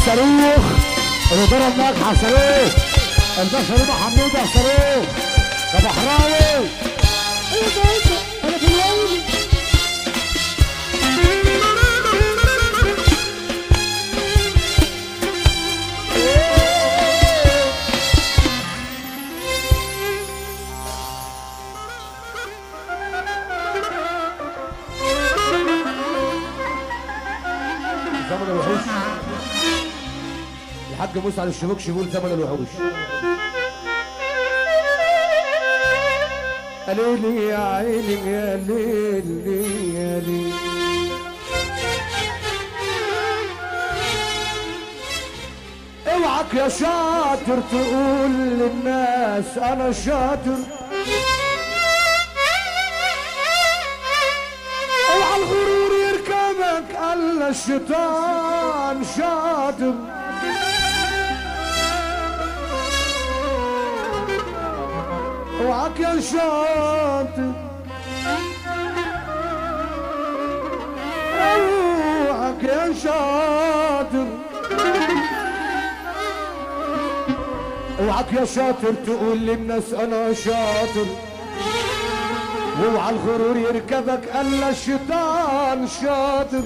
الصاروخ الإدارة الناجحة صاروخ الباشا رضا حمودة صاروخ يا بحراوي. أنا في الويل زمن الوحوش الحاج مسعد الشبوكش بيقول زمن الوحوش. يا ليلي يا عيني يا ليلي يا ليلي اوعك يا شاطر تقول للناس انا شاطر، اوعى الغرور يركبك قال الشيطان شاطر. اوعك يا شاطر اوعك يا شاطر اوعك يا شاطر تقول للناس انا شاطر، واوعى الغرور يركبك قال الشيطان شاطر.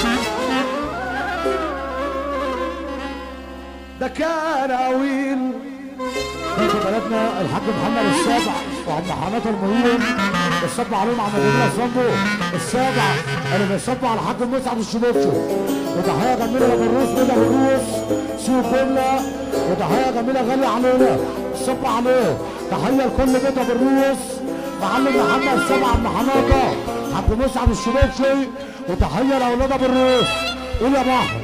ده كان عويل في بلدنا الحاج محمد السابع وعم حماده المهيب السابع عليهم عم جميل صنبو السابع اللي بيصبوا على الحاج مسعد الشبوكش. وتحيه جميله للروس بينا الروس سوق كلها، وتحيه جميله غاليه علينا صب عليه. تحيه لكل بيت ابو الروس معلم محمد السابع عم حماده حاج مسعد الشبوكش. وتحيه لاولاد ابو الروس. قول يا بحر.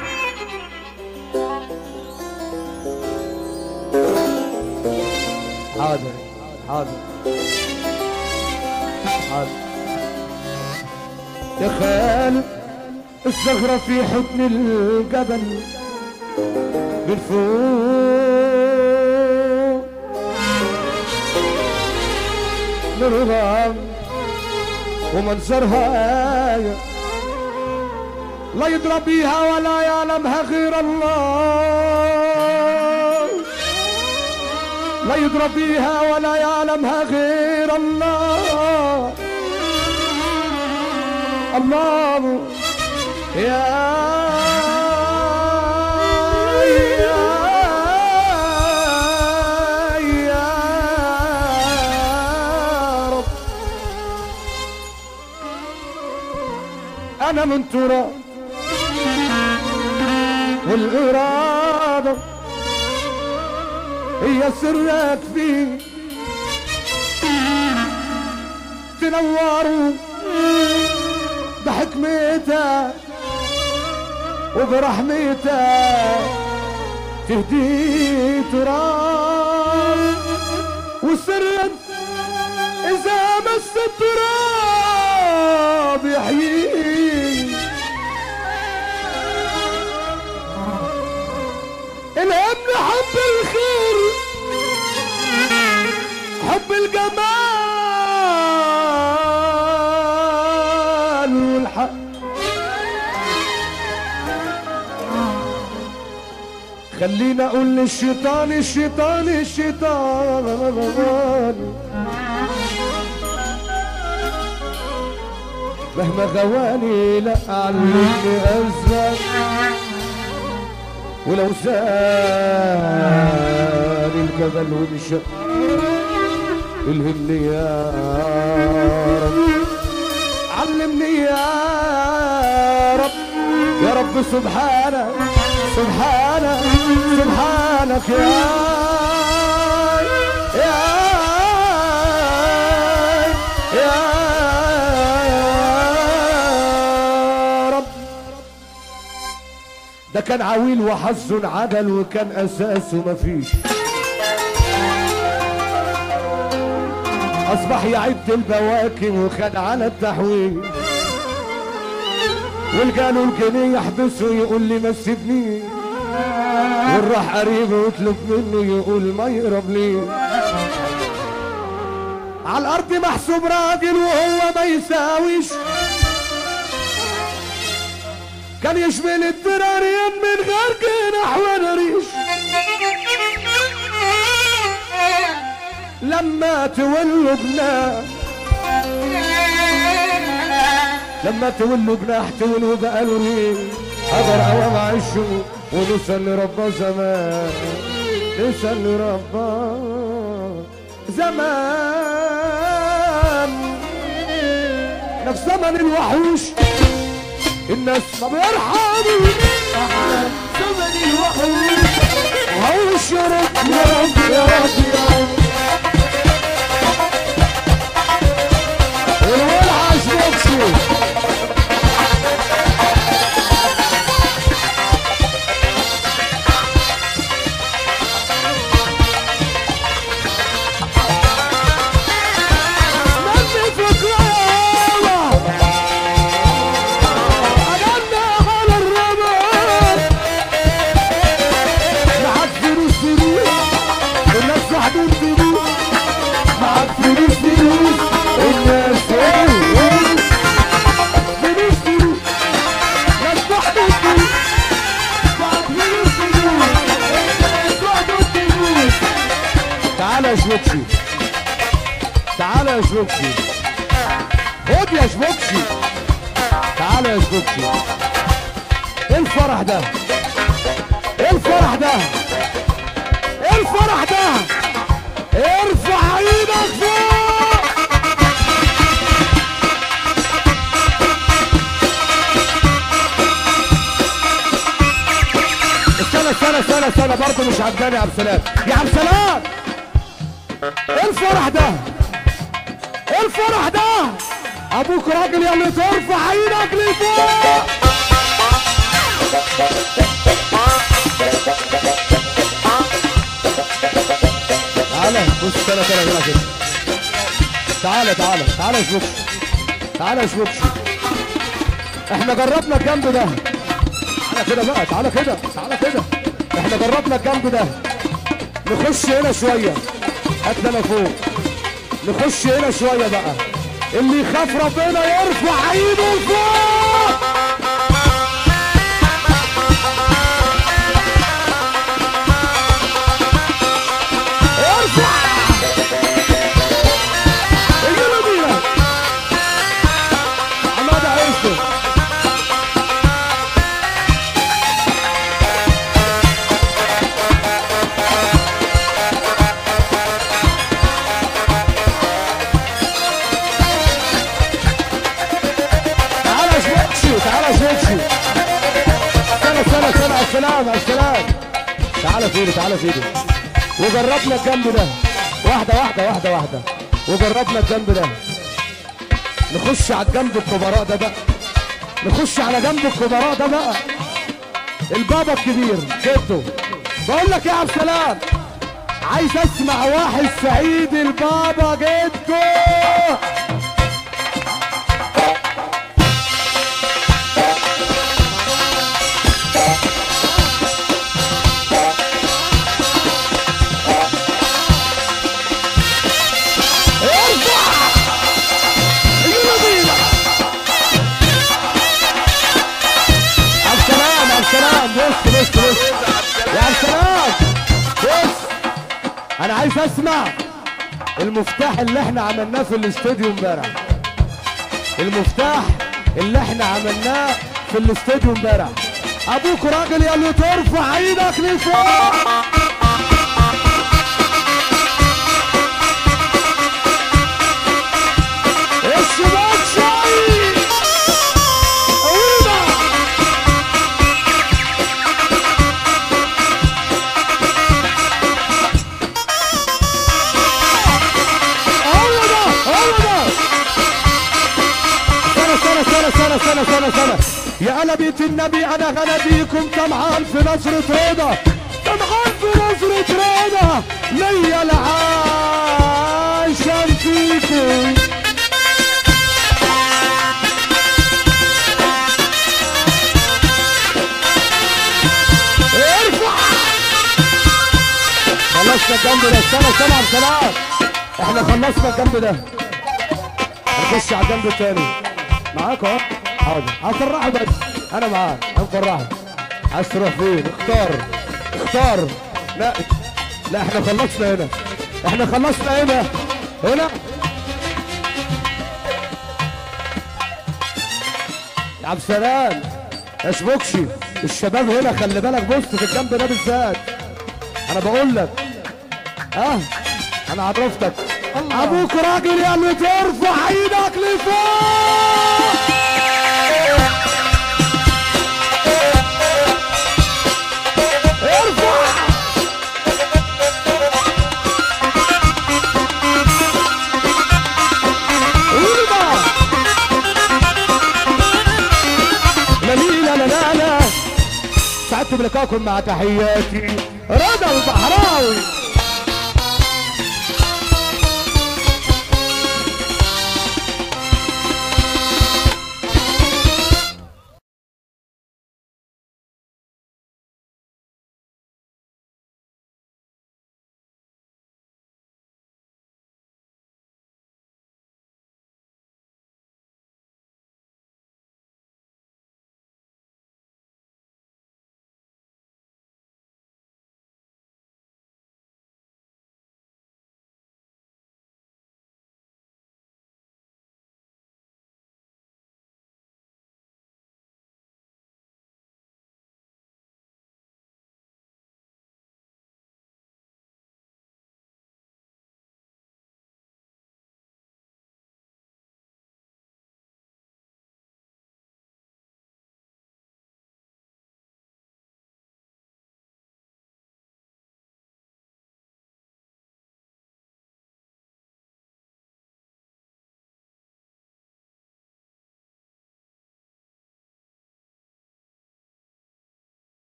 حاضر حاضر حاضر يا خالد الزغرة في حضن الجبل من فوق نورها ومنظرها آية لا يضرب بيها ولا يعلمها غير الله، لا يضرب بيها ولا يعلمها غير الله. الله يا رب أنا من تراب والإرادة هي سرك فيه تنوروا بحكمتك وبرحمتك تهدي تراب وسرك إذا مس التراب يحيي. الهمني حب الخير حب الجمال والحق، خلينا اقول للشيطان الشيطان الشيطان مهما غواني لا علمني ازرق، ولو زال الجبل وانشق الهمني يا رب، علمني يا رب يا رب سبحانك سبحانك سبحانك يا رب. ده كان عويل وحظ عدل وكان اساسه مفيش، اصبح يعد البواكي وخد على التحويل، والجاله الجنيه يحبسه يقول لي ما تسيبنيش، والراح قريبه يطلب منه يقول ما يقرب ليه. على الارض محسوب راجل وهو ما يساويش، كان يشمل الدراريين من غير جناح ولا ريش. لما تولوا جناح لما تولوا جناح تولوا بقالوا ريش. قدر قوام عشه ونسأل لربنا زمان، نسأل لربنا زمان. نفس زمن الوحوش الناس ما بيرحموا. زمن الوحوش وحوش يا رب يا رب يا رب يا رب. الولعة شبكشي شبكشي. تعالى يا شبكشي، خد يا شبكشي، تعالى يا شبكشي. ايه الفرح ده؟ ايه الفرح ده؟ ايه الفرح ده؟ ارفع ايدك فوق. استنى برضه مش عجباني يا عبد السلام. يا عبد السلام ايه الفرح ده؟ ايه الفرح ده؟ ابوك راجل يا اللي ترفع ايدك لفوق. تعالى بص تعالى كده. تعالى يا شبكشي، تعالى يا شبكشي. احنا جربنا الجنب ده. تعالى كده بقى، تعالى كده. احنا جربنا الجنب ده. نخش هنا شويه، هات لنا فوق. نخش هنا شويه بقى. اللي يخاف ربنا يرفع ايده لفوق. ارفع اجيله بينا عماد عيسو. تعالى السلام. تعالى فيدي. وجربنا الجنب ده واحدة. وجربنا الجنب ده. نخش على الجنب الكبراء ده بقى. نخش على جنب الكبراء ده بقى. البابا الكبير جدو. بقول لك يا عبد السلام، عايز اسمع واحد سعيد البابا جدو. بص يا عبد السلام، بص انا عايز اسمع المفتاح اللي احنا عملناه في الاستوديو امبارح. المفتاح اللي احنا عملناه في الاستوديو امبارح. ابوك راجل يا اللي ترفع ايدك لفوق. الشباك شاي سنة. يا قلبية النبي انا غناديكم طمعان في نصرة رضا، طمعان في نصرة رضا. ليا العاشم فيكم. ارفع. خلصنا الجنب ده. استنى عبد السلام، احنا خلصنا الجنب ده. هنخش على الجنب التاني. معاك اهو. حاضر هسرعه بس انا معاك. بالراحه. عايز تروح فين؟ اختار. لا لا احنا خلصنا هنا، احنا خلصنا هنا يا عبد السلام يا شبوكشي. الشباب هنا خلي بالك، بص في الجنب ده بالذات انا بقول لك. انا عرفتك ابوك راجل يا اللي ترفع ايدك لفوق. ارفع لا سعدت بلقاكم مع تحياتي رضا البحراوي.